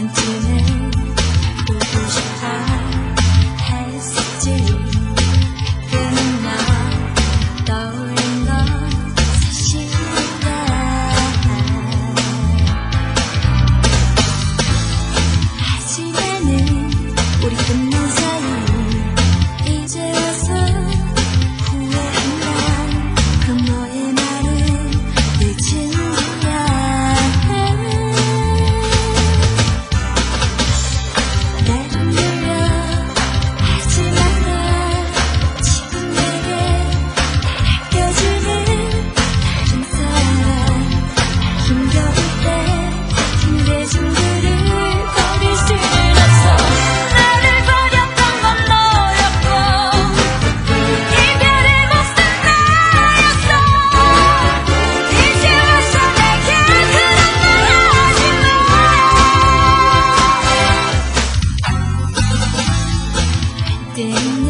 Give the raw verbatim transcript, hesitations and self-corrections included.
번쯤은 보고 싶어 했었지. 그날 떠오른 건 사실이야. 하지만은 우리 끝난 사이 이제 와서 후회한다. 그럼 너의 말은 늦은 거야. 내눈 돌려 하지만 나 지금 내게 느껴지는 다른 사람. 힘겨울 때 힘대중들을 버릴 수는 없어. 나를 버렸던 건 너였고 이별의 모습 나였어. 이제 와서 내게 그런 말 하지 마. 그때는